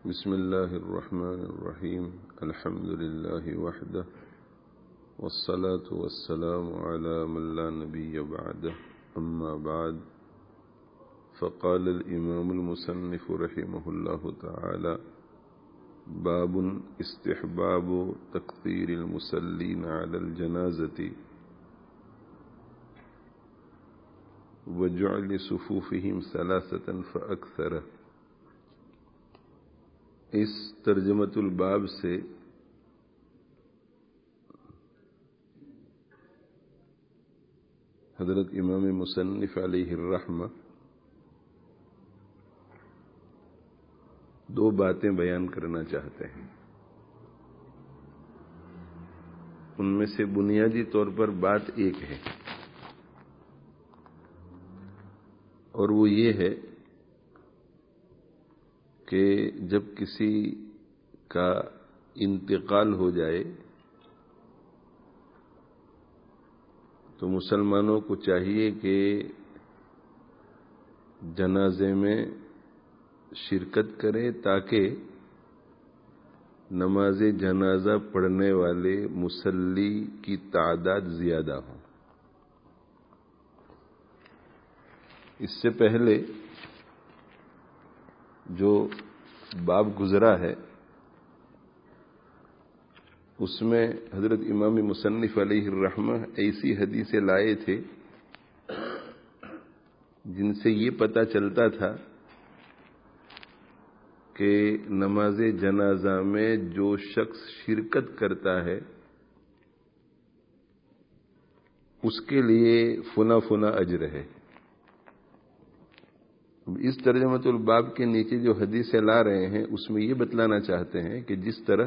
بسم الله الرحمن الرحيم الحمد لله وحده والصلاة والسلام على من لا نبي بعده أما بعد فقال الإمام المصنف رحمه الله تعالى باب استحباب تكثير المصلين على الجنازة وجعل صفوفهم ثلاثة فأكثر۔ اس ترجمۃ الباب سے حضرت امام مصنف علیہ الرحمہ دو باتیں بیان کرنا چاہتے ہیں۔ ان میں سے بنیادی طور پر بات ایک ہے اور وہ یہ ہے کہ جب کسی کا انتقال ہو جائے تو مسلمانوں کو چاہیے کہ جنازے میں شرکت کرے تاکہ نماز جنازہ پڑھنے والے مصلی کی تعداد زیادہ ہو۔ اس سے پہلے جو باب گزرا ہے اس میں حضرت امام مصنف علیہ الرحمہ ایسی حدیثیں لائے تھے جن سے یہ پتہ چلتا تھا کہ نماز جنازہ میں جو شخص شرکت کرتا ہے اس کے لیے فنا فنا اجر ہے۔ اس ترجمۃ الباب کے نیچے جو حدیثیں لا رہے ہیں اس میں یہ بتلانا چاہتے ہیں کہ جس طرح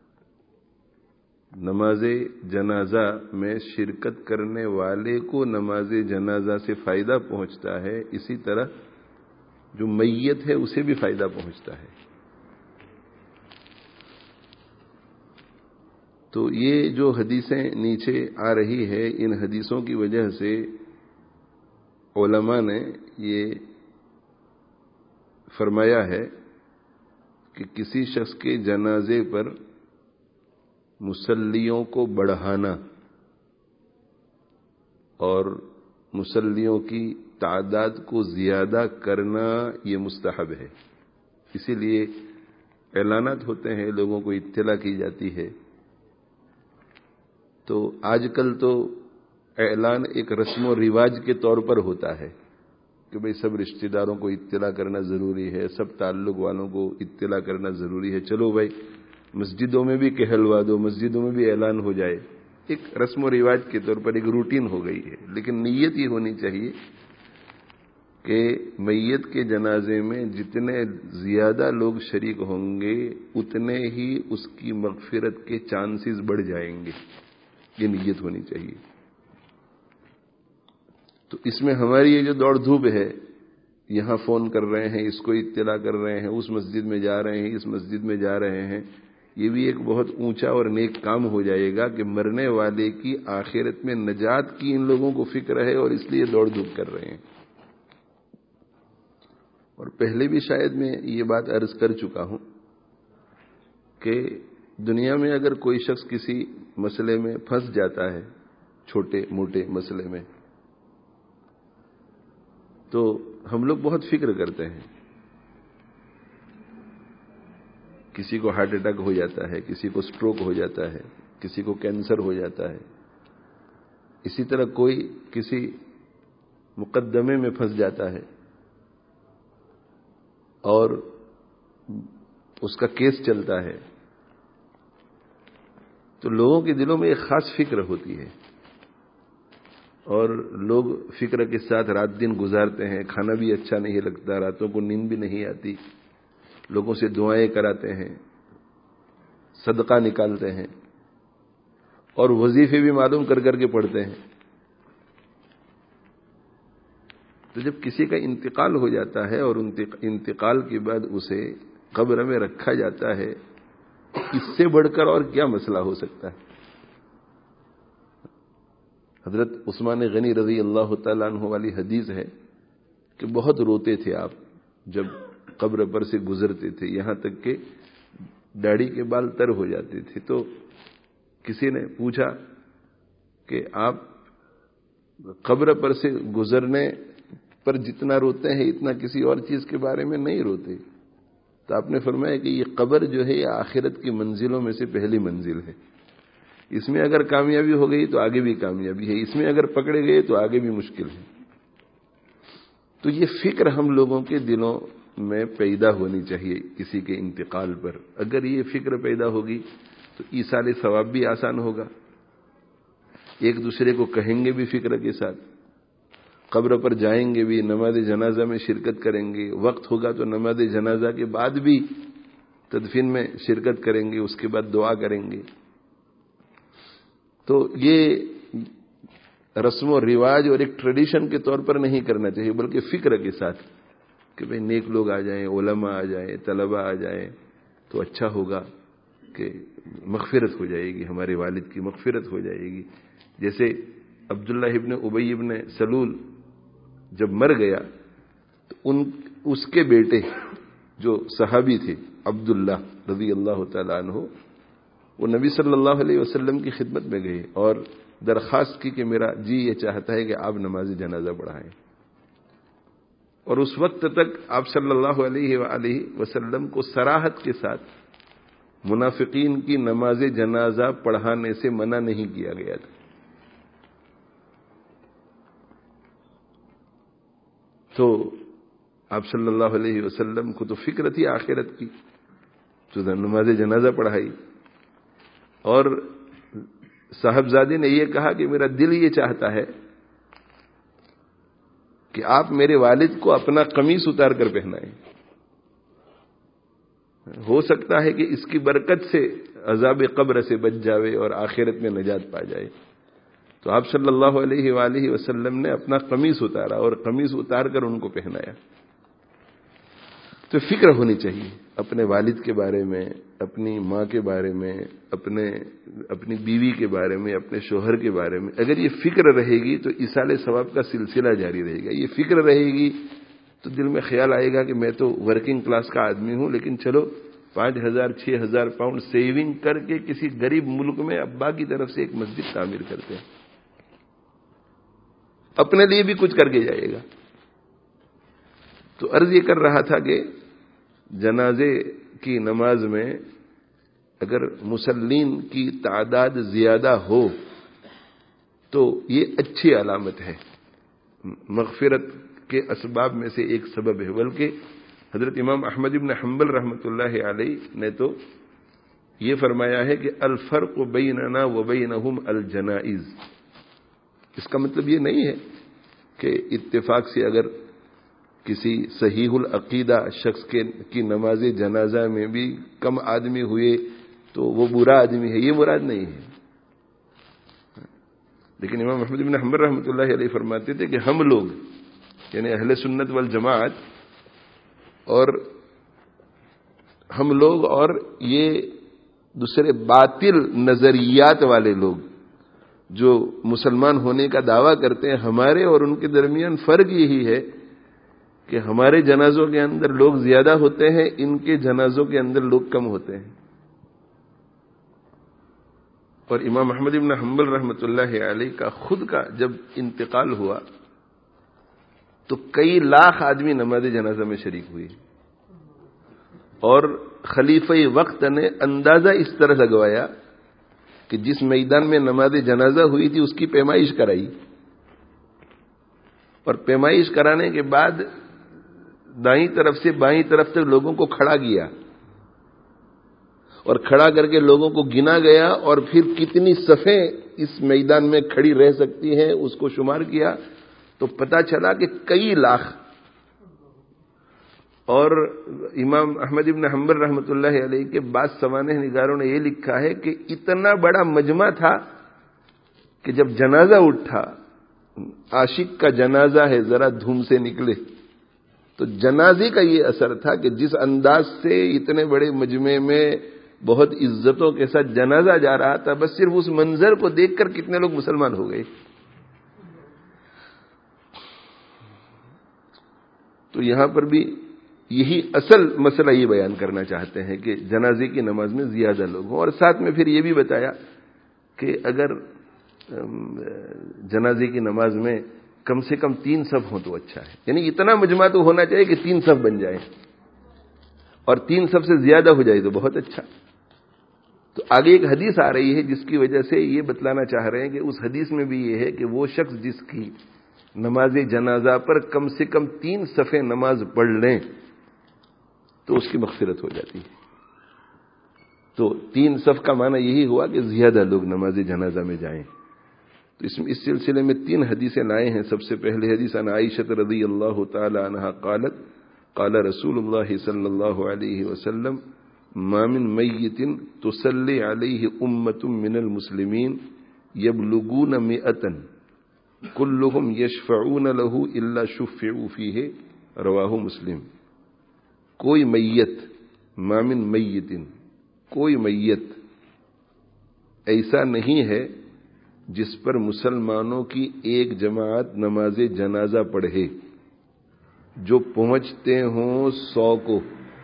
نماز جنازہ میں شرکت کرنے والے کو نماز جنازہ سے فائدہ پہنچتا ہے، اسی طرح جو میت ہے اسے بھی فائدہ پہنچتا ہے۔ تو یہ جو حدیثیں نیچے آ رہی ہے ان حدیثوں کی وجہ سے علماء نے یہ فرمایا ہے کہ کسی شخص کے جنازے پر مصلیوں کو بڑھانا اور مصلیوں کی تعداد کو زیادہ کرنا یہ مستحب ہے۔ اسی لیے اعلانات ہوتے ہیں، لوگوں کو اطلاع کی جاتی ہے۔ تو آج کل تو اعلان ایک رسم و رواج کے طور پر ہوتا ہے کہ بھئی سب رشتہ داروں کو اطلاع کرنا ضروری ہے، سب تعلق والوں کو اطلاع کرنا ضروری ہے، چلو بھائی مسجدوں میں بھی کہلوا دو، مسجدوں میں بھی اعلان ہو جائے۔ ایک رسم و رواج کے طور پر ایک روٹین ہو گئی ہے، لیکن نیت یہ ہونی چاہیے کہ میت کے جنازے میں جتنے زیادہ لوگ شریک ہوں گے اتنے ہی اس کی مغفرت کے چانسز بڑھ جائیں گے، یہ نیت ہونی چاہیے۔ تو اس میں ہماری یہ جو دوڑ دھوپ ہے، یہاں فون کر رہے ہیں، اس کو اطلاع کر رہے ہیں، اس مسجد میں جا رہے ہیں، اس مسجد میں جا رہے ہیں، یہ بھی ایک بہت اونچا اور نیک کام ہو جائے گا کہ مرنے والے کی آخرت میں نجات کی ان لوگوں کو فکر ہے اور اس لیے دوڑ دھوپ کر رہے ہیں۔ اور پہلے بھی شاید میں یہ بات عرض کر چکا ہوں کہ دنیا میں اگر کوئی شخص کسی مسئلے میں پھنس جاتا ہے، چھوٹے موٹے مسئلے میں، تو ہم لوگ بہت فکر کرتے ہیں۔ کسی کو ہارٹ اٹیک ہو جاتا ہے، کسی کو سٹروک ہو جاتا ہے، کسی کو کینسر ہو جاتا ہے، اسی طرح کوئی کسی مقدمے میں پھنس جاتا ہے اور اس کا کیس چلتا ہے، تو لوگوں کے دلوں میں ایک خاص فکر ہوتی ہے اور لوگ فکر کے ساتھ رات دن گزارتے ہیں، کھانا بھی اچھا نہیں لگتا، راتوں کو نیند بھی نہیں آتی، لوگوں سے دعائیں کراتے ہیں، صدقہ نکالتے ہیں اور وظیفے بھی معلوم کر کر کے پڑھتے ہیں۔ تو جب کسی کا انتقال ہو جاتا ہے اور انتقال کے بعد اسے قبر میں رکھا جاتا ہے، اس سے بڑھ کر اور کیا مسئلہ ہو سکتا ہے؟ حضرت عثمان غنی رضی اللہ تعالیٰ عنہ والی حدیث ہے کہ بہت روتے تھے آپ جب قبر پر سے گزرتے تھے، یہاں تک کہ داڑھی کے بال تر ہو جاتے تھے۔ تو کسی نے پوچھا کہ آپ قبر پر سے گزرنے پر جتنا روتے ہیں اتنا کسی اور چیز کے بارے میں نہیں روتے؟ تو آپ نے فرمایا کہ یہ قبر جو ہے یہ آخرت کی منزلوں میں سے پہلی منزل ہے، اس میں اگر کامیابی ہو گئی تو آگے بھی کامیابی ہے، اس میں اگر پکڑے گئے تو آگے بھی مشکل ہے۔ تو یہ فکر ہم لوگوں کے دلوں میں پیدا ہونی چاہیے کسی کے انتقال پر۔ اگر یہ فکر پیدا ہوگی تو ایصال ثواب بھی آسان ہوگا، ایک دوسرے کو کہیں گے بھی فکر کے ساتھ، قبر پر جائیں گے بھی، نماز جنازہ میں شرکت کریں گے، وقت ہوگا تو نماز جنازہ کے بعد بھی تدفین میں شرکت کریں گے، اس کے بعد دعا کریں گے۔ تو یہ رسم و رواج اور ایک ٹریڈیشن کے طور پر نہیں کرنا چاہیے، بلکہ فکر کے ساتھ کہ بھئی نیک لوگ آ جائیں، علماء آ جائیں، طلباء آ جائیں تو اچھا ہوگا کہ مغفرت ہو جائے گی، ہمارے والد کی مغفرت ہو جائے گی۔ جیسے عبداللہ ابن ابی ابن سلول جب مر گیا تو اس کے بیٹے جو صحابی تھے عبداللہ رضی اللہ تعالیٰ عنہ، وہ نبی صلی اللہ علیہ وسلم کی خدمت میں گئے اور درخواست کی کہ میرا جی یہ چاہتا ہے کہ آپ نماز جنازہ پڑھائیں، اور اس وقت تک آپ صلی اللہ علیہ وآلہ وسلم کو صراحت کے ساتھ منافقین کی نماز جنازہ پڑھانے سے منع نہیں کیا گیا تھا۔ تو آپ صلی اللہ علیہ وسلم کو تو فکر تھی آخرت کی، تو نماز جنازہ پڑھائی، اور صاحبزادے نے یہ کہا کہ میرا دل یہ چاہتا ہے کہ آپ میرے والد کو اپنا قمیص اتار کر پہنائیں، ہو سکتا ہے کہ اس کی برکت سے عذاب قبر سے بچ جاوے اور آخرت میں نجات پا جائے۔ تو آپ صلی اللہ علیہ وآلہ وسلم نے اپنا قمیص اتارا اور قمیص اتار کر ان کو پہنایا۔ تو فکر ہونی چاہیے اپنے والد کے بارے میں، اپنی ماں کے بارے میں، اپنی بیوی کے بارے میں، اپنے شوہر کے بارے میں۔ اگر یہ فکر رہے گی تو ایصال ثواب کا سلسلہ جاری رہے گا۔ یہ فکر رہے گی تو دل میں خیال آئے گا کہ میں تو ورکنگ کلاس کا آدمی ہوں، لیکن چلو 5,000 6,000 پاؤنڈ سیونگ کر کے کسی غریب ملک میں ابا کی طرف سے ایک مسجد تعمیر کرتے ہیں، اپنے لیے بھی کچھ کر کے جائے گا۔ تو عرض یہ کر رہا تھا کہ جنازے کی نماز میں اگر مصلین کی تعداد زیادہ ہو تو یہ اچھی علامت ہے، مغفرت کے اسباب میں سے ایک سبب ہے۔ بلکہ حضرت امام احمد بن حنبل رحمۃ اللہ علیہ نے تو یہ فرمایا ہے کہ الفرق بیننا و بینہم الجنائز۔ اس کا مطلب یہ نہیں ہے کہ اتفاق سے اگر کسی صحیح العقیدہ شخص کی نماز جنازہ میں بھی کم آدمی ہوئے تو وہ برا آدمی ہے، یہ مراد نہیں ہے۔ لیکن امام احمد بن حنبل رحمۃ اللہ علیہ فرماتے تھے کہ ہم لوگ یعنی اہل سنت والجماعت اور یہ دوسرے باطل نظریات والے لوگ جو مسلمان ہونے کا دعویٰ کرتے ہیں، ہمارے اور ان کے درمیان فرق یہی ہے کہ ہمارے جنازوں کے اندر لوگ زیادہ ہوتے ہیں، ان کے جنازوں کے اندر لوگ کم ہوتے ہیں۔ اور امام احمد بن حنبل رحمۃ اللہ علیہ کا خود کا جب انتقال ہوا تو کئی لاکھ آدمی نماز جنازہ میں شریک ہوئے، اور خلیفہ وقت نے اندازہ اس طرح لگوایا کہ جس میدان میں نماز جنازہ ہوئی تھی اس کی پیمائش کرائی، اور پیمائش کرانے کے بعد دائیں طرف سے بائیں طرف تک لوگوں کو کھڑا کیا، اور کھڑا کر کے لوگوں کو گنا گیا، اور پھر کتنی صفیں اس میدان میں کھڑی رہ سکتی ہیں اس کو شمار کیا تو پتہ چلا کہ کئی لاکھ۔ اور امام احمد بن حنبل رحمۃ اللہ علیہ کے بعض سوانح نگاروں نے یہ لکھا ہے کہ اتنا بڑا مجمع تھا کہ جب جنازہ اٹھا، عاشق کا جنازہ ہے ذرا دھوم سے نکلے، تو جنازے کا یہ اثر تھا کہ جس انداز سے اتنے بڑے مجمع میں بہت عزتوں کے ساتھ جنازہ جا رہا تھا، بس صرف اس منظر کو دیکھ کر کتنے لوگ مسلمان ہو گئے۔ تو یہاں پر بھی یہی اصل مسئلہ یہ بیان کرنا چاہتے ہیں کہ جنازے کی نماز میں زیادہ لوگ ہوں، اور ساتھ میں پھر یہ بھی بتایا کہ اگر جنازے کی نماز میں کم سے کم 3 صف ہوں تو اچھا ہے، یعنی اتنا مجمع تو ہونا چاہیے کہ 3 صف بن جائیں، اور 3 صف سے زیادہ ہو جائے تو بہت اچھا۔ تو آگے ایک حدیث آ رہی ہے جس کی وجہ سے یہ بتلانا چاہ رہے ہیں کہ اس حدیث میں بھی یہ ہے کہ وہ شخص جس کی نماز جنازہ پر کم سے کم 3 صفیں نماز پڑھ لیں تو اس کی مغفرت ہو جاتی ہے۔ تو 3 صف کا معنی یہی ہوا کہ زیادہ لوگ نماز جنازہ میں جائیں۔ تو اس سلسلے میں 3 حدیثیں لائے ہیں۔ سب سے پہلے حدیث عن عائشہ رضی اللہ تعالی عنہا قالت قال رسول اللہ صلی اللہ علیہ وسلم ما من میت تصلی علیہ امت من المسلمین یبلغون 100 کلهم یشفعون له الا شفعوا فیہ، رواہ مسلم۔ کوئی میت، ما من میت، کوئی میت ایسا نہیں ہے جس پر مسلمانوں کی ایک جماعت نماز جنازہ پڑھے جو پہنچتے ہوں 100 کو،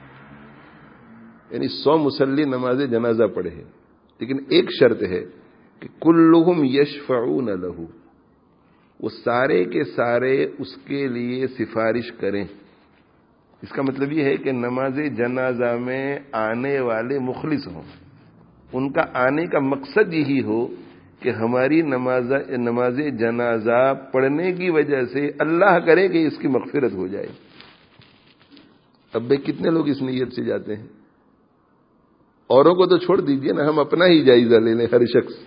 یعنی 100 مصلی نماز جنازہ پڑھے، لیکن ایک شرط ہے کہ کلہم یشفعون لہ، وہ سارے کے سارے اس کے لیے سفارش کریں۔ اس کا مطلب یہ ہے کہ نماز جنازہ میں آنے والے مخلص ہوں، ان کا آنے کا مقصد یہی ہو کہ ہماری نماز جنازہ پڑھنے کی وجہ سے اللہ کرے کہ اس کی مغفرت ہو جائے۔ اب بھائی کتنے لوگ اس نیت سے جاتے ہیں؟ اوروں کو تو چھوڑ دیجئے نا، ہم اپنا ہی جائزہ لے لیں۔ ہر شخص،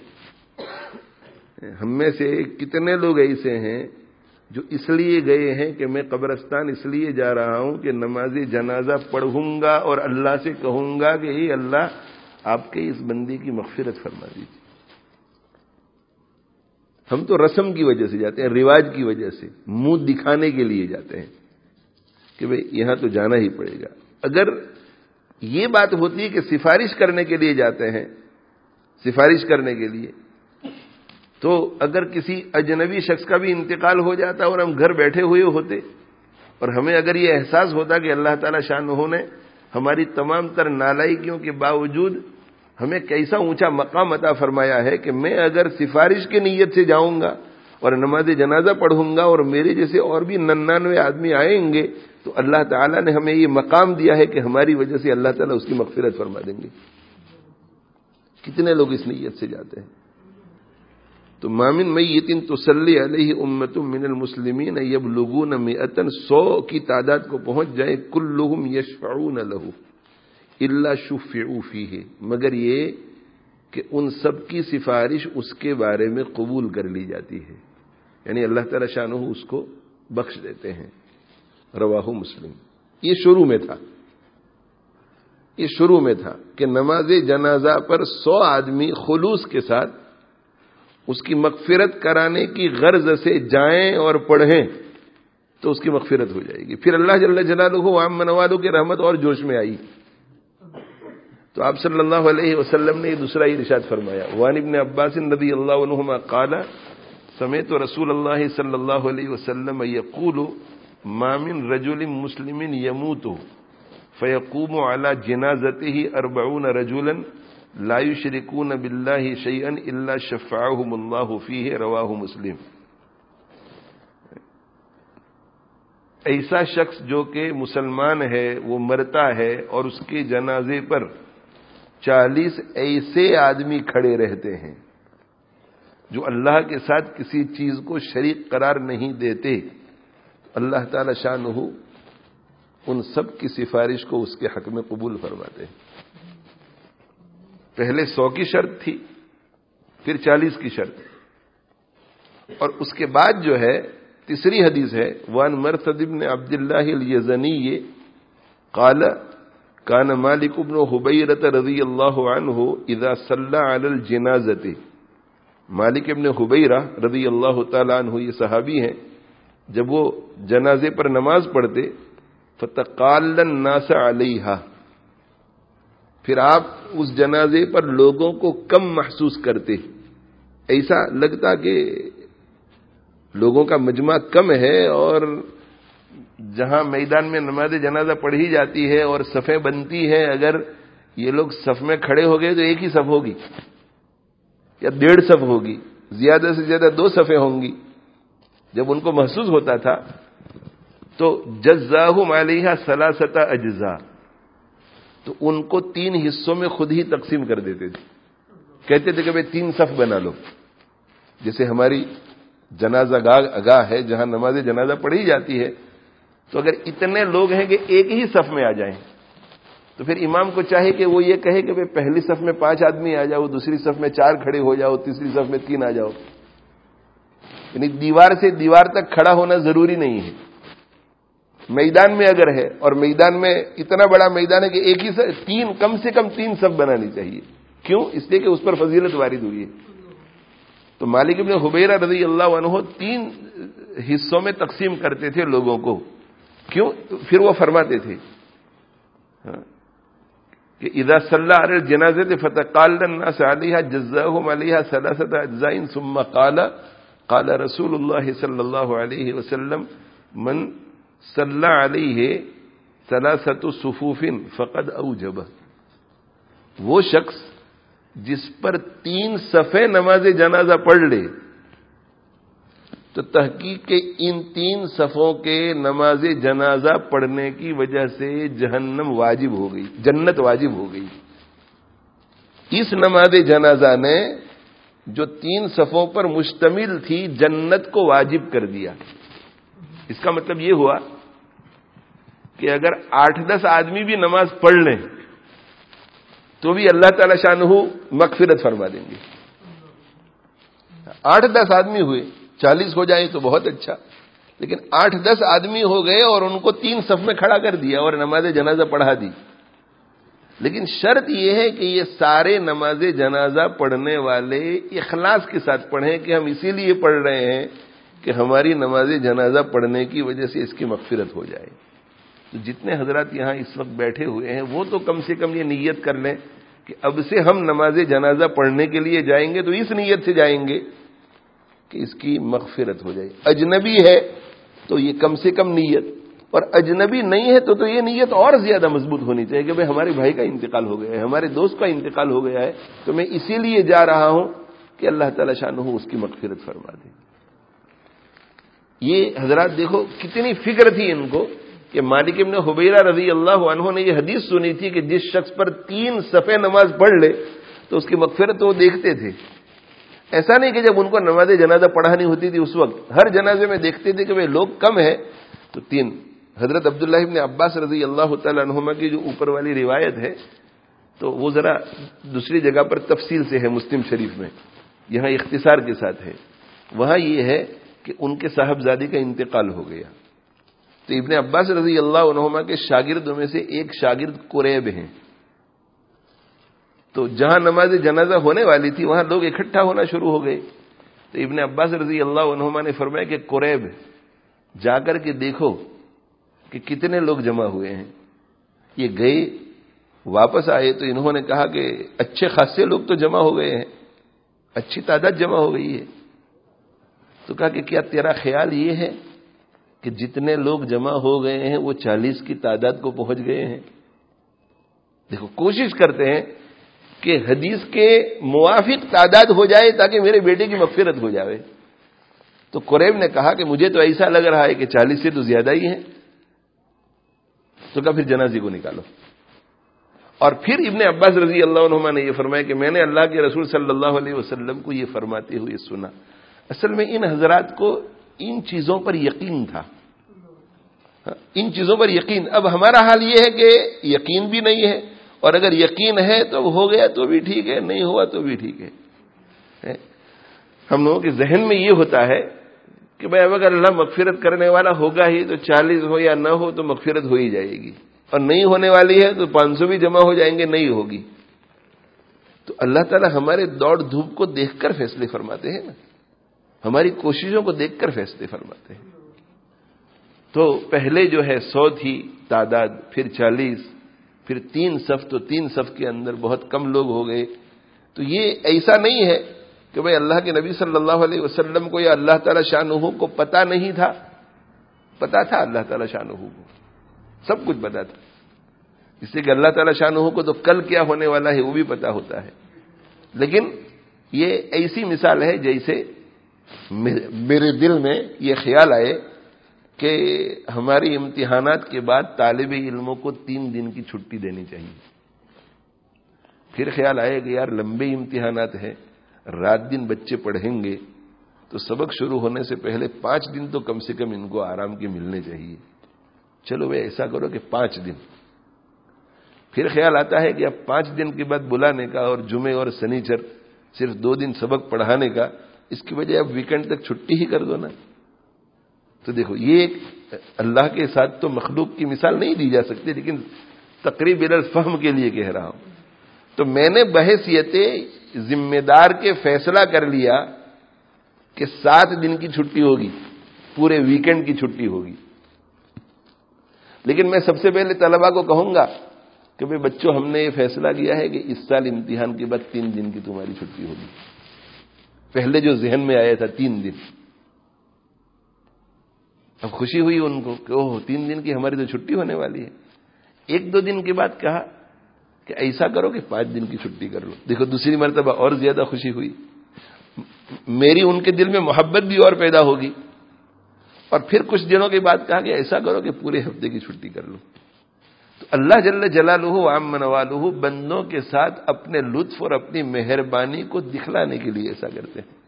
ہم میں سے کتنے لوگ ایسے ہیں جو اس لیے گئے ہیں کہ میں قبرستان اس لیے جا رہا ہوں کہ نماز جنازہ پڑھوں گا اور اللہ سے کہوں گا کہ اے اللہ آپ کے اس بندی کی مغفرت فرما دیجیے۔ ہم تو رسم کی وجہ سے جاتے ہیں، رواج کی وجہ سے، منہ دکھانے کے لیے جاتے ہیں کہ بھئی یہاں تو جانا ہی پڑے گا۔ اگر یہ بات ہوتی ہے کہ سفارش کرنے کے لیے جاتے ہیں، سفارش کرنے کے لیے، تو اگر کسی اجنبی شخص کا بھی انتقال ہو جاتا اور ہم گھر بیٹھے ہوئے ہوتے اور ہمیں اگر یہ احساس ہوتا کہ اللہ تعالی شانہ نے ہماری تمام تر نالائکیوں کے باوجود ہمیں کیسا اونچا مقام عطا فرمایا ہے کہ میں اگر سفارش کی نیت سے جاؤں گا اور نماز جنازہ پڑھوں گا اور میرے جیسے اور بھی 99 آدمی آئیں گے تو اللہ تعالیٰ نے ہمیں یہ مقام دیا ہے کہ ہماری وجہ سے اللہ تعالیٰ اس کی مغفرت فرما دیں گے۔ کتنے لوگ اس نیت سے جاتے ہیں؟ تو ما من میت تصلی علیہ امت من المسلمین یبلغون 100 کی تعداد کو پہنچ جائے، کلہم یشفعون لہ الا شفعوا فیہ، مگر یہ کہ ان سب کی سفارش اس کے بارے میں قبول کر لی جاتی ہے، یعنی اللہ تعالی شانہ اس کو بخش دیتے ہیں۔ رواہ مسلم۔ یہ شروع میں تھا کہ نماز جنازہ پر 100 آدمی خلوص کے ساتھ اس کی مغفرت کرانے کی غرض سے جائیں اور پڑھیں تو اس کی مغفرت ہو جائے گی۔ پھر اللہ جل جلالہ عام منوالوں کی رحمت اور جوش میں آئی تو آپ صلی اللہ علیہ وسلم نے یہ دوسرا ہی ارشاد فرمایا۔ وعن ابن عباس رضی اللہ عنہما قال سمعت رسول اللہ صلی اللہ علیہ وسلم یقول ما من رجل مسلم يموت فيقوم على جنازته 40 رجلا لا يشركون بالله شيئا الا شفعهم الله فيه، رواہ مسلم۔ ایسا شخص جو کہ مسلمان ہے وہ مرتا ہے اور اس کے جنازے پر 40 ایسے آدمی کھڑے رہتے ہیں جو اللہ کے ساتھ کسی چیز کو شریک قرار نہیں دیتے، اللہ تعالی شانہ ان سب کی سفارش کو اس کے حق میں قبول فرماتے ہیں۔ پہلے 100 کی شرط تھی، پھر 40 کی شرط، اور اس کے بعد جو ہے تیسری حدیث ہے وان مرثد بن عبد اللہ الیزنی قال کان مالک بن حبیرۃ رضی اللہ عنہ اذا صلی علی الجنازۃ، مالک ابن حبیرہ رضی اللہ تعالی عنہ یہ صحابی ہیں، جب وہ جنازے پر نماز پڑھتے فتقال الناس علیہا، پھر آپ اس جنازے پر لوگوں کو کم محسوس کرتے، ایسا لگتا کہ لوگوں کا مجمع کم ہے اور جہاں میدان میں نماز جنازہ پڑھی جاتی ہے اور صفیں بنتی ہیں، اگر یہ لوگ صف میں کھڑے ہو گئے تو ایک ہی صف ہوگی یا 1.5 صف ہوگی، زیادہ سے زیادہ 2 صفیں ہوں گی. جب ان کو محسوس ہوتا تھا تو جزاہم علیہا 3 اجزاء، تو ان کو 3 حصوں میں خود ہی تقسیم کر دیتے تھے. کہتے تھے کہ بھئی 3 صف بنا لو. جیسے ہماری جنازہ گاہ ہے جہاں نماز جنازہ پڑھی جاتی ہے، تو اگر اتنے لوگ ہیں کہ ایک ہی صف میں آ جائیں تو پھر امام کو چاہے کہ وہ یہ کہے کہ پہلی صف میں 5 آدمی آ جاؤ، دوسری صف میں 4 کھڑے ہو جاؤ، تیسری صف میں 3 آ جاؤ. یعنی دیوار سے دیوار تک کھڑا ہونا ضروری نہیں ہے. میدان میں اگر ہے اور میدان میں اتنا بڑا میدان ہے کہ ایک ہی 3 کم سے کم 3 صف بنانی چاہیے. کیوں؟ اس لیے کہ اس پر فضیلت وارد ہوئی ہے. تو مالک ابن حبیرہ رضی اللہ عنہ 3 حصوں میں تقسیم کرتے تھے لوگوں کو. کیوں؟ پھر وہ فرماتے تھے کہ اذا صلی علی الجنازہ فتقال الناس علیہا جزاہم علیہا 3 اجزاء ثم قال رسول اللہ صلی اللہ علیہ وسلم من صلی علیہ 3 صفوف فقد اوجب. وہ شخص جس پر 3 صفیں نماز جنازہ پڑھ لے تو تحقیق کے ان 3 صفوں کے نماز جنازہ پڑھنے کی وجہ سے جہنم واجب ہو گئی، جنت واجب ہو گئی. اس نماز جنازہ نے جو 3 صفوں پر مشتمل تھی جنت کو واجب کر دیا. اس کا مطلب یہ ہوا کہ اگر 8-10 آدمی بھی نماز پڑھ لیں تو بھی اللہ تعالی شانہ مغفرت فرما دیں گے. 8-10 آدمی ہوئے، 40 ہو جائیں تو بہت اچھا، لیکن 8-10 آدمی ہو گئے اور ان کو 3 صف میں کھڑا کر دیا اور نماز جنازہ پڑھا دی. لیکن شرط یہ ہے کہ یہ سارے نماز جنازہ پڑھنے والے اخلاص کے ساتھ پڑھیں کہ ہم اسی لیے پڑھ رہے ہیں کہ ہماری نماز جنازہ پڑھنے کی وجہ سے اس کی مغفرت ہو جائے. تو جتنے حضرات یہاں اس وقت بیٹھے ہوئے ہیں وہ تو کم سے کم یہ نیت کر لیں کہ اب سے ہم نماز جنازہ پڑھنے کے لیے جائیں گے تو اس نیت سے جائیں گے کہ اس کی مغفرت ہو جائے. اجنبی ہے تو یہ کم سے کم نیت، اور اجنبی نہیں ہے تو یہ نیت اور زیادہ مضبوط ہونی چاہیے کہ ہمارے بھائی کا انتقال ہو گیا ہے، ہمارے دوست کا انتقال ہو گیا ہے، تو میں اسی لیے جا رہا ہوں کہ اللہ تعالی شانہ اس کی مغفرت فرما دے. یہ حضرات دیکھو کتنی فکر تھی ان کو کہ مالک ابن حبیرہ رضی اللہ عنہ نے یہ حدیث سنی تھی کہ جس شخص پر 3 صفیں نماز پڑھ لے تو اس کی مغفرت وہ دیکھتے تھے. ایسا نہیں کہ جب ان کو نماز جنازہ پڑھانی ہوتی تھی اس وقت ہر جنازے میں دیکھتے تھے کہ لوگ کم ہیں تو 3. حضرت عبداللہ ابن عباس رضی اللہ تعالی عنہما کی جو اوپر والی روایت ہے تو وہ ذرا دوسری جگہ پر تفصیل سے ہے مسلم شریف میں، یہاں اختصار کے ساتھ ہے. وہاں یہ ہے کہ ان کے صاحبزادی کا انتقال ہو گیا تو ابن عباس رضی اللہ عنہما کے شاگردوں میں سے ایک شاگرد قریب ہیں. تو جہاں نماز جنازہ ہونے والی تھی وہاں لوگ اکٹھا ہونا شروع ہو گئے. تو ابن عباس رضی اللہ عنہما نے فرمایا کہ قریب جا کر کے دیکھو کہ کتنے لوگ جمع ہوئے ہیں. یہ گئے واپس آئے تو انہوں نے کہا کہ اچھے خاصے لوگ تو جمع ہو گئے ہیں، اچھی تعداد جمع ہو گئی ہے. تو کہا کہ کیا تیرا خیال یہ ہے کہ جتنے لوگ جمع ہو گئے ہیں وہ 40 کی تعداد کو پہنچ گئے ہیں؟ دیکھو کوشش کرتے ہیں کہ حدیث کے موافق تعداد ہو جائے تاکہ میرے بیٹے کی مغفرت ہو جائے. تو قریب نے کہا کہ مجھے تو ایسا لگ رہا ہے کہ 40 سے تو زیادہ ہی ہیں. تو کہا پھر جنازے کو نکالو. اور پھر ابن عباس رضی اللہ عنہما نے یہ فرمایا کہ میں نے اللہ کے رسول صلی اللہ علیہ وسلم کو یہ فرماتے ہوئے سنا. اصل میں ان حضرات کو ان چیزوں پر یقین تھا، ان چیزوں پر یقین. اب ہمارا حال یہ ہے کہ یقین بھی نہیں ہے، اور اگر یقین ہے تو ہو گیا تو بھی ٹھیک ہے، نہیں ہوا تو بھی ٹھیک ہے. ہم لوگوں کے ذہن میں یہ ہوتا ہے کہ بھائی اب اگر اللہ مغفرت کرنے والا ہوگا ہی تو 40 ہو یا نہ ہو تو مغفرت ہو ہی جائے گی، اور نہیں ہونے والی ہے تو 500 بھی جمع ہو جائیں گے، نہیں ہوگی. تو اللہ تعالیٰ ہمارے دوڑ دھوپ کو دیکھ کر فیصلے فرماتے ہیں نا، ہماری کوششوں کو دیکھ کر فیصلے فرماتے ہیں. تو پہلے جو ہے 100 تھی تعداد، پھر 40، پھر 3 صف، تو 3 صف کے اندر بہت کم لوگ ہو گئے. تو یہ ایسا نہیں ہے کہ بھئی اللہ کے نبی صلی اللہ علیہ وسلم کو یا اللہ تعالی شانہ کو پتہ نہیں تھا پتا تھا اللہ تعالی شانہ کو، سب کچھ پتا تھا، اس لیے کہ اللہ تعالی شانہ کو تو کل کیا ہونے والا ہے وہ بھی پتا ہوتا ہے. لیکن یہ ایسی مثال ہے جیسے میرے دل میں یہ خیال آئے کہ ہماری امتحانات کے بعد طالب علموں کو 3 دن کی چھٹی دینی چاہیے. پھر خیال آئے کہ یار لمبے امتحانات ہیں، رات دن بچے پڑھیں گے تو سبق شروع ہونے سے پہلے 5 دن تو کم سے کم ان کو آرام کے ملنے چاہیے. چلو بھائی ایسا کرو کہ 5 دن. پھر خیال آتا ہے کہ اب 5 دن کے بعد بلانے کا اور جمعے اور سنیچر صرف 2 دن سبق پڑھانے کا، اس کی وجہ اب ویکنڈ تک چھٹی ہی کر دو نا. تو دیکھو یہ اللہ کے ساتھ تو مخلوق کی مثال نہیں دی جا سکتی، لیکن تقریب الفہم کے لیے کہہ رہا ہوں. تو میں نے بحیثیت ذمہ دار کے فیصلہ کر لیا کہ 7 دن کی چھٹی ہوگی، پورے ویکنڈ کی چھٹی ہوگی. لیکن میں سب سے پہلے طلباء کو کہوں گا کہ بھئی بچوں، ہم نے یہ فیصلہ کیا ہے کہ اس سال امتحان کے بعد 3 دن کی تمہاری چھٹی ہوگی. پہلے جو ذہن میں آیا تھا 3 دن، اب خوشی ہوئی ان کو کہ اوہ 3 دن کی ہماری تو چھٹی ہونے والی ہے. 1-2 دن کے بعد کہا کہ ایسا کرو کہ 5 دن کی چھٹی کر لو. دیکھو دوسری مرتبہ اور زیادہ خوشی ہوئی، میری ان کے دل میں محبت بھی اور پیدا ہوگی. اور پھر کچھ دنوں کے بعد کہا کہ ایسا کرو کہ پورے ہفتے کی چھٹی کر لو. تو اللہ جل جلالہ عام نوالہ بندوں کے ساتھ اپنے لطف اور اپنی مہربانی کو دکھلانے کے لیے ایسا کرتے ہیں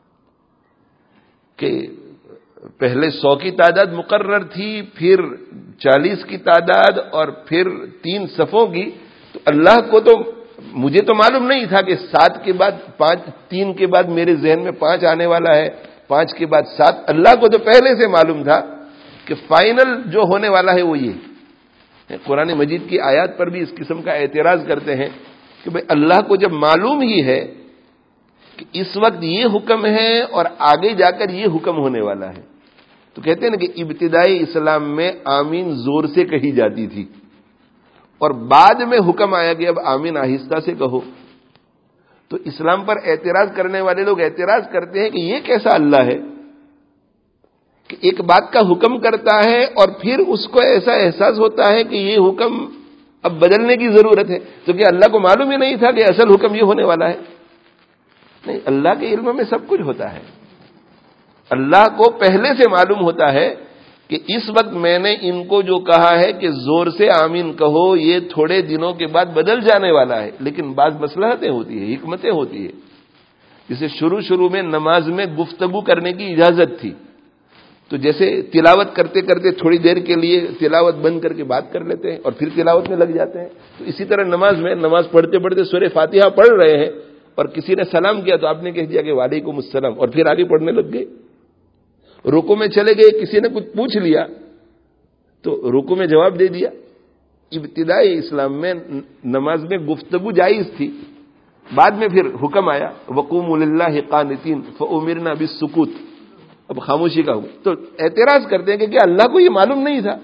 کہ پہلے 100 کی تعداد مقرر تھی، پھر 40 کی تعداد اور پھر 3 صفوں کی. تو اللہ کو تو مجھے تو معلوم نہیں تھا کہ 7 کے بعد 5، 3 کے بعد میرے ذہن میں 5 آنے والا ہے، 5 کے بعد 7. اللہ کو تو پہلے سے معلوم تھا کہ فائنل جو ہونے والا ہے وہ یہ. قرآن مجید کی آیات پر بھی اس قسم کا اعتراض کرتے ہیں کہ بھئی اللہ کو جب معلوم ہی ہے کہ اس وقت یہ حکم ہے اور آگے جا کر یہ حکم ہونے والا ہے، تو کہتے ہیں نا کہ ابتدائی اسلام میں آمین زور سے کہی جاتی تھی اور بعد میں حکم آیا کہ اب آمین آہستہ سے کہو. تو اسلام پر اعتراض کرنے والے لوگ اعتراض کرتے ہیں کہ یہ کیسا اللہ ہے کہ ایک بات کا حکم کرتا ہے اور پھر اس کو ایسا احساس ہوتا ہے کہ یہ حکم اب بدلنے کی ضرورت ہے. تو کہ اللہ کو معلوم ہی نہیں تھا کہ اصل حکم یہ ہونے والا ہے؟ نہیں، اللہ کے علم میں سب کچھ ہوتا ہے. اللہ کو پہلے سے معلوم ہوتا ہے کہ اس وقت میں نے ان کو جو کہا ہے کہ زور سے آمین کہو، یہ تھوڑے دنوں کے بعد بدل جانے والا ہے. لیکن بعض مصلحتیں ہوتی ہیں، حکمتیں ہوتی ہیں. جسے شروع میں نماز میں گفتگو کرنے کی اجازت تھی، تو جیسے تلاوت کرتے کرتے تھوڑی دیر کے لیے تلاوت بند کر کے بات کر لیتے ہیں اور پھر تلاوت میں لگ جاتے ہیں. تو اسی طرح نماز پڑھتے پڑھتے سورہ فاتحہ پڑھ رہے ہیں اور کسی نے سلام کیا تو آپ نے کہہ دیا کہ وعلیکم السلام اور پھر آگے پڑھنے لگ گئے. رکوع میں چلے گئے، کسی نے کچھ پوچھ لیا تو رکوع میں جواب دے دیا. ابتدائی اسلام میں نماز میں گفتگو جائز تھی، بعد میں پھر حکم آیا وقوموا للہ قانتین فامرنا بالسکوت، اب خاموشی کا حکم. تو اعتراض کرتے ہیں کہ کیا اللہ کو یہ معلوم نہیں تھا؟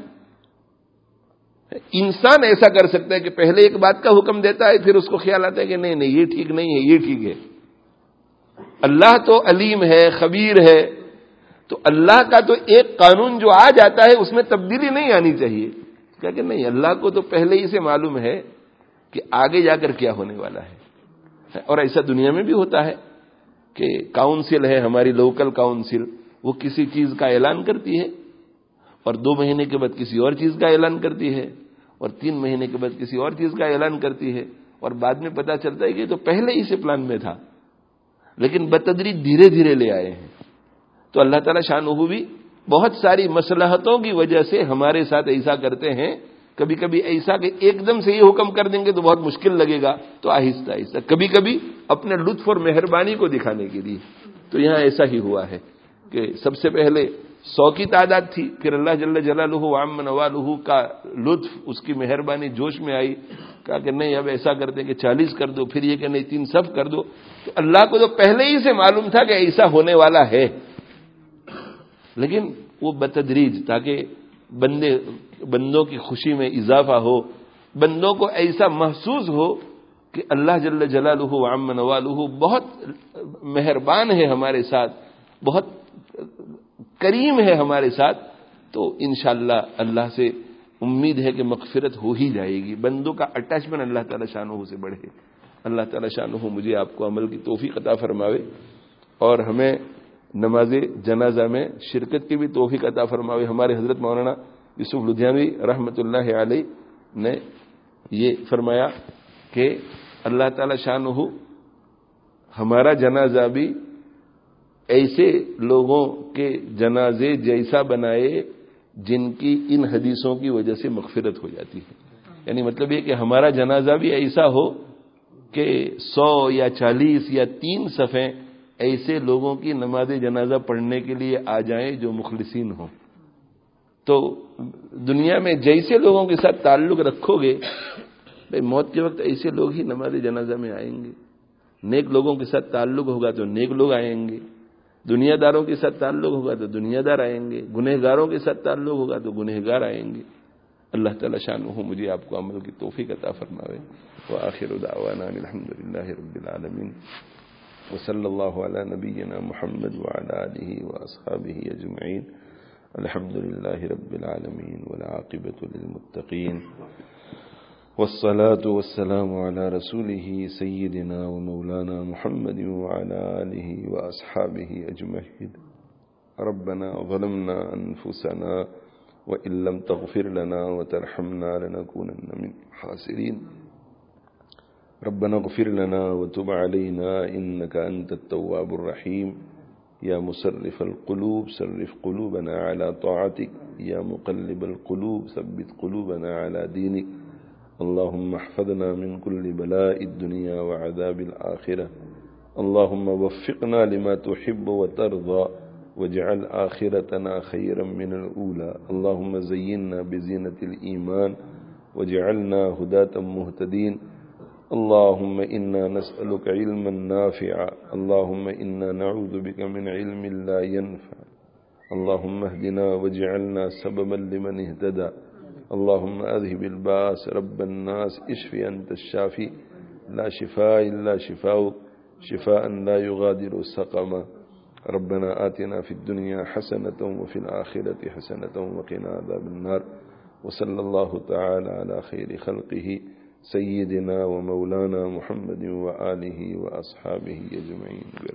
انسان ایسا کر سکتا ہے کہ پہلے ایک بات کا حکم دیتا ہے، پھر اس کو خیال آتا ہے کہ نہیں یہ ٹھیک نہیں ہے، یہ ٹھیک ہے. اللہ تو علیم ہے، خبیر ہے. تو اللہ کا تو ایک قانون جو آ جاتا ہے اس میں تبدیلی نہیں آنی چاہیے. کیا کہ نہیں، اللہ کو تو پہلے ہی سے معلوم ہے کہ آگے جا کر کیا ہونے والا ہے. اور ایسا دنیا میں بھی ہوتا ہے کہ کاؤنسل ہے ہماری لوکل کاؤنسل، وہ کسی چیز کا اعلان کرتی ہے اور 2 مہینے کے بعد کسی اور چیز کا اعلان کرتی ہے اور 3 مہینے کے بعد کسی اور چیز کا اعلان کرتی ہے اور بعد میں پتہ چلتا ہے کہ تو پہلے ہی سے پلان میں تھا، لیکن بتدریج دھیرے دھیرے لے آئے ہیں. تو اللہ تعالیٰ شانہ بھی بہت ساری مصلحتوں کی وجہ سے ہمارے ساتھ ایسا کرتے ہیں. کبھی کبھی ایسا کہ ایک دم سے یہ حکم کر دیں گے تو بہت مشکل لگے گا، تو آہستہ آہستہ، کبھی کبھی اپنے لطف اور مہربانی کو دکھانے کے لیے. تو یہاں ایسا ہی ہوا ہے کہ سب سے پہلے 100 کی تعداد تھی، پھر اللہ جل جلالہ عام نوالہ کا لطف، اس کی مہربانی جوش میں آئی، کہا کہ نہیں اب ایسا کرتے کہ 40 کر دو، پھر یہ کہ نہیں 3 صف کر دو. تو اللہ کو تو پہلے ہی سے معلوم تھا کہ ایسا ہونے والا ہے، لیکن وہ بتدریج تاکہ بندوں کی خوشی میں اضافہ ہو، بندوں کو ایسا محسوس ہو کہ اللہ جل جلالہ عم نوالہ بہت مہربان ہے ہمارے ساتھ، بہت کریم ہے ہمارے ساتھ. تو انشاءاللہ اللہ سے امید ہے کہ مغفرت ہو ہی جائے گی. بندوں کا اٹیچمنٹ اللہ تعالیٰ شانہ سے بڑھے. اللہ تعالیٰ شانہ مجھے آپ کو عمل کی توفیق عطا فرماوے اور ہمیں نماز جنازہ میں شرکت کی بھی توفیق عطا فرماوے. ہمارے حضرت مولانا یوسف لدھیانوی رحمۃ اللہ علیہ نے یہ فرمایا کہ اللہ تعالیٰ شانہ ہمارا جنازہ بھی ایسے لوگوں کے جنازے جیسا بنائے جن کی ان حدیثوں کی وجہ سے مغفرت ہو جاتی ہے. یعنی مطلب یہ کہ ہمارا جنازہ بھی ایسا ہو کہ 100 یا 40 یا 3 صفیں ایسے لوگوں کی نماز جنازہ پڑھنے کے لیے آ جائیں جو مخلصین ہوں. تو دنیا میں جیسے لوگوں کے ساتھ تعلق رکھو گے بھئی موت کے وقت ایسے لوگ ہی نماز جنازہ میں آئیں گے. نیک لوگوں کے ساتھ تعلق ہوگا تو نیک لوگ آئیں گے, دنیا داروں کے ساتھ تعلق ہوگا تو دنیا دار آئیں گے, گنہگاروں کے ساتھ تعلق ہوگا تو گنہگار آئیں گے. اللہ تعالیٰ شانہ مجھے آپ کو عمل کی توفیق عطا فرماوے. وآخر دعوانا الحمدللہ رب العالمین وصلی اللہ علی نبینا محمد وعلی آلہ واصحابہ اجمعین. الحمدللہ رب العالمین والعاقبۃ للمتقین والصلاة والسلام على رسوله سيدنا ومولانا محمد وعلى آله وأصحابه أجمعين. ربنا ظلمنا أنفسنا وإن لم تغفر لنا وترحمنا لنكونن من الخاسرين. ربنا اغفر لنا وتب علينا إنك أنت التواب الرحيم. يا مصرف القلوب صرف قلوبنا على طاعتك. يا مقلب القلوب ثبت قلوبنا على دينك. اللهم احفظنا من كل بلاء الدنيا وعذاب الآخرة. اللهم وفقنا لما تحب وترضى واجعل آخرتنا خيرا من الأولى. اللهم زينا بزينة الإيمان واجعلنا هداة مهتدين. اللهم إنا نسألك علما نافعا. اللهم إنا نعوذ بك من علم لا ينفع. اللهم اهدنا واجعلنا سببا لمن اهتدى. اللهم أذهب الباس رب الناس اشف أنت الشافي لا شفاء إلا شفاؤك شفاء لا يغادر سقما. ربنا آتنا في الدنيا حسنة وفي الآخرة حسنة وقنا عذاب النار. وصلى الله تعالى على خير خلقه سيدنا ومولانا محمد وآله وأصحابه أجمعين.